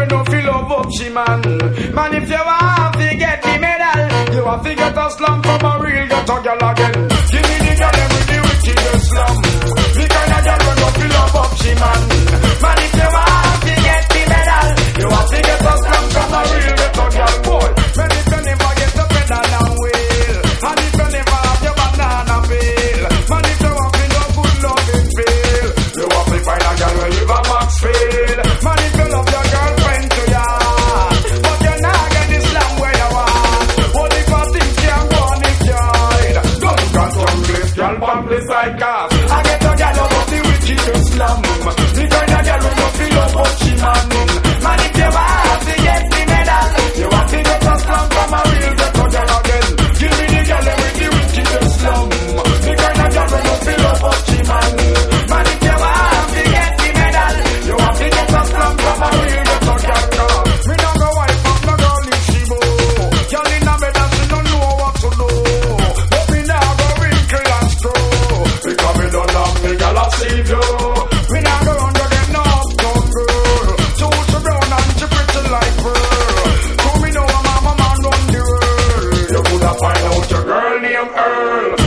no feel love up she man. Man, if you want to get the medal, you have to get a slum from a real ghetto girl again. Give me the girl with the wickedest slum. The kind of girl no feel love up she man. Man, if you want to get the medal, you have to get a slum from a real ghetto girl. Boy, man, if you never get the pedal and wheel, and if you never have your banana peel, man, if you want to no good loving feel, you have to find a girl where you have Maxfield. Man, if you love your girlfriend to ya, but you're not get the slam where you want. What if I think you go on it, child? Don't got some place, girl, publicize cars. I get a girl over the wickedest slum. The kind of girl who don't feel love but she man. Man, if you want to get the medal, you have to get a slum from a real ghetto girl again. Give me the girl with the wickedest slum. The kind of girl who don't feel love but she man. Man, if you want to get the medal, you have to get a slum from a real ghetto girl. Me no go wipe up no girl if she bow. Girl in a bed and she don't know what to do. But me now go wrinkle and screw. Because me don't love me, girl, I save you. Me now go run to get no uptown girl. So she brown and she pretty like pearl. So me know a mama man run the world. You coulda find out your girl named Earl.